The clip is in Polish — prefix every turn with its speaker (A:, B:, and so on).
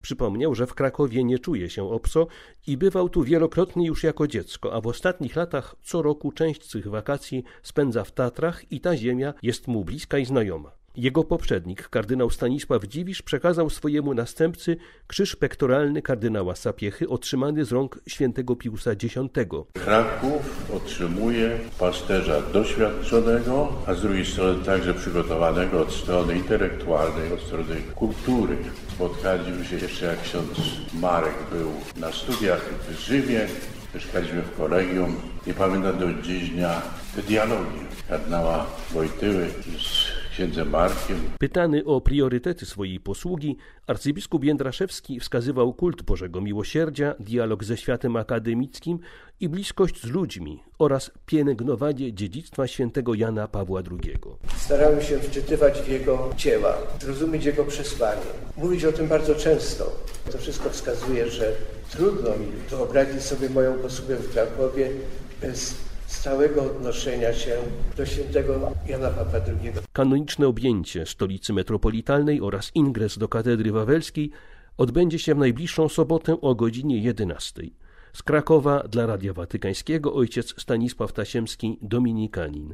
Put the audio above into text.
A: Przypomniał, że w Krakowie nie czuje się obco i bywał tu wielokrotnie już jako dziecko, a w ostatnich latach co roku część swych wakacji spędza w Tatrach i ta ziemia jest mu bliska i znajoma. Jego poprzednik, kardynał Stanisław Dziwisz, przekazał swojemu następcy krzyż pektoralny kardynała Sapiechy otrzymany z rąk świętego Piusa X.
B: Kraków otrzymuje pasterza doświadczonego, a z drugiej strony także przygotowanego od strony intelektualnej, od strony kultury. Spotkaliśmy się jeszcze jak ksiądz Marek był na studiach w Rzymie, mieszkaliśmy w kolegium i pamiętam do dziś dnia te dialogi kardynała Wojtyły z księdzem Markiem.
A: Pytany o priorytety swojej posługi, arcybiskup Jędraszewski wskazywał kult Bożego Miłosierdzia, dialog ze światem akademickim i bliskość z ludźmi oraz pielęgnowanie dziedzictwa świętego Jana Pawła II.
C: Starałem się wczytywać w jego dzieła, zrozumieć jego przesłanie, mówić o tym bardzo często. To wszystko wskazuje, że trudno mi wyobrazić sobie moją posługę w Krakowie bez stałego odnoszenia się do świętego Jana Pawła II.
A: Kanoniczne objęcie stolicy metropolitalnej oraz ingres do katedry wawelskiej odbędzie się w najbliższą sobotę o godzinie 11. Z Krakowa dla Radia Watykańskiego ojciec Stanisław Tasiemski, dominikanin.